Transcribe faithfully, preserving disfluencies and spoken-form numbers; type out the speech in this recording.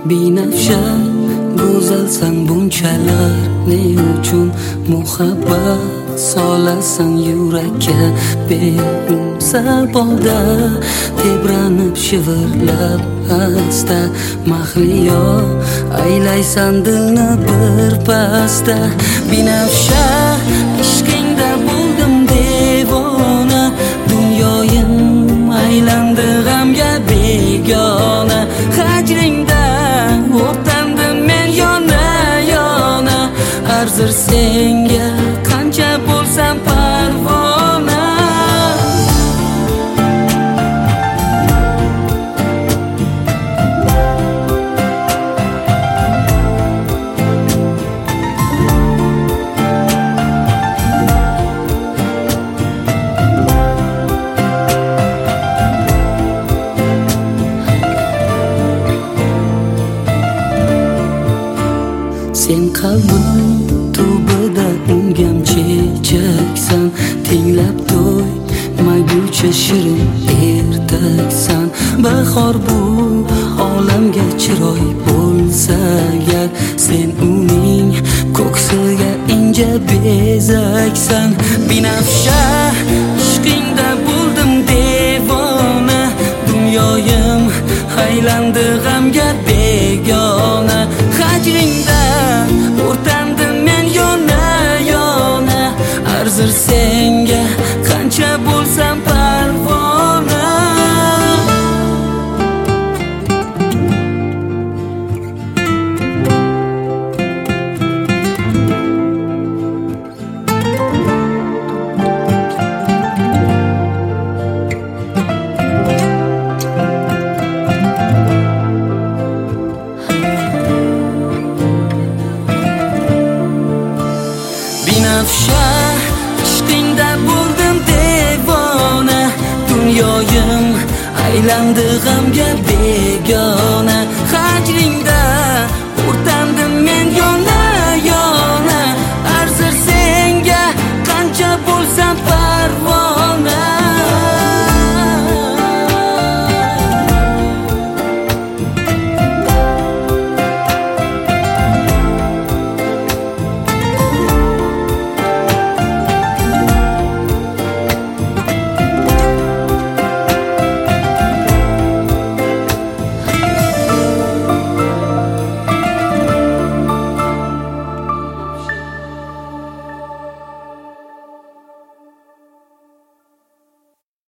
binafsha go'zalsan bunchalar, ne uchun muhabbat solasan yurakka? Beumsal bolda tebranib shivirlab asta, mahliyo aylaysan dilni bir pasda. Binafsha ishqingda bo'ldim devona, dunyoyim aylandi g'amga begona. Hajringda o'rtandim men yona yona, arzir senga qancha bo'lsam parvona. Sen qalbim tubida ungam chechaksan, tinglab to'ymaguncha shirin ertaksan. Bahor bu olamga chiroy bo'lsa agar, sen uning ko'ksiga inja bezaksan. Binafsha ishqingda bo'ldim devona, dunyoyim aylandi g'amga begona. Hajringda o'rtandim men yona yona, arzir senga qancha bo'lsam parvona. Binafsha ishqingda bo'ldim devona, dunyoyim aylandi g'amga begona. Hajringda